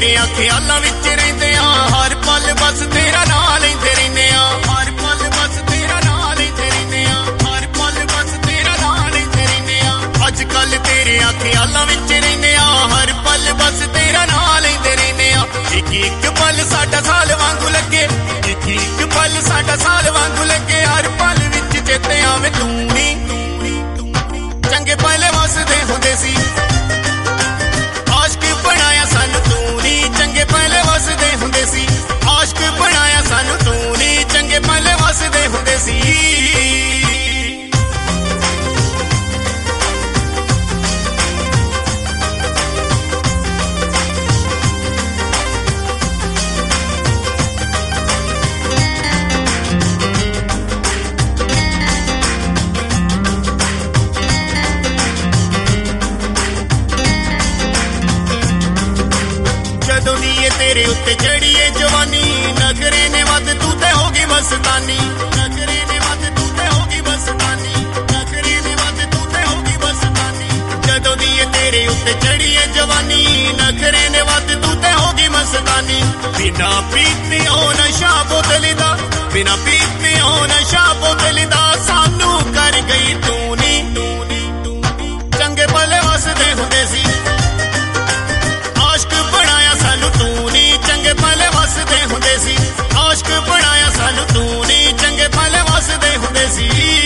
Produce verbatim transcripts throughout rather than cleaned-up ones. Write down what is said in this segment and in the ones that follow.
तेरिया ख्यालां विच रहिंदे आ हर पल बस तेरा नाम लैंदे रहिंदे आ हर पल बस तेरा नाम लैंदे रहिंदे आ हर पल बस तेरा नाम लैंदे रहिंदे आ अजकल तेरिया ख्यालां विच रहिंदे आ हर पल बस तेरा नाम लैंदे रहिंदे आ एक एक पल साडा साल वांगू लगे एक एक पल साडा साल वांगू लगे हर पल विच चेते आवे तू नी चंगे पल वसदे हुंदे सी आशिक बनाया सानू तू नी चंगे पल वसदे हुंदे सी आशिक बनाया सानू तू नी चंगे पल वसदे हुंदे सी तेरे उत्ते चढ़िए जवानी नखरे ने वध तू ते होगी मस्तानी नखरे ने वध तू ते होगी मस्तानी नखरे ने वध तू ते होगी मस्तानी जदों दी तेरे उत्ते चढ़िए जवानी नखरे ने वध तू ते होगी मस्तानी बिना पीते हो नशा बोतल दा बिना पीते हो नशा बोतल दा सानू कर गई तू नी चंगे पल वसदे हुंदे सी आशिक बनाया सानू तू नी चंगे पल वसदे हुंदे सी आशिक बनाया सानू तू नी चंगे पल वसदे हुंदे सी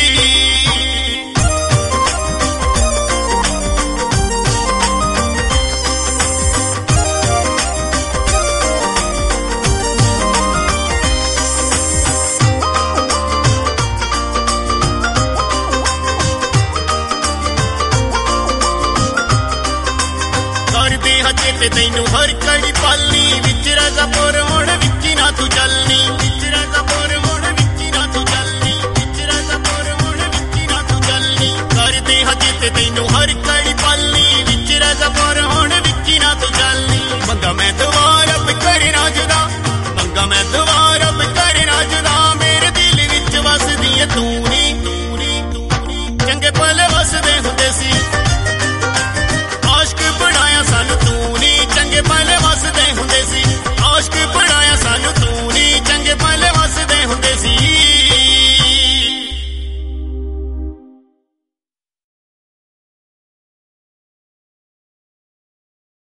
ते तैनू हर कड़ी पालनी विच राजापुर हुण विच ना तू चलनी विच राजापुर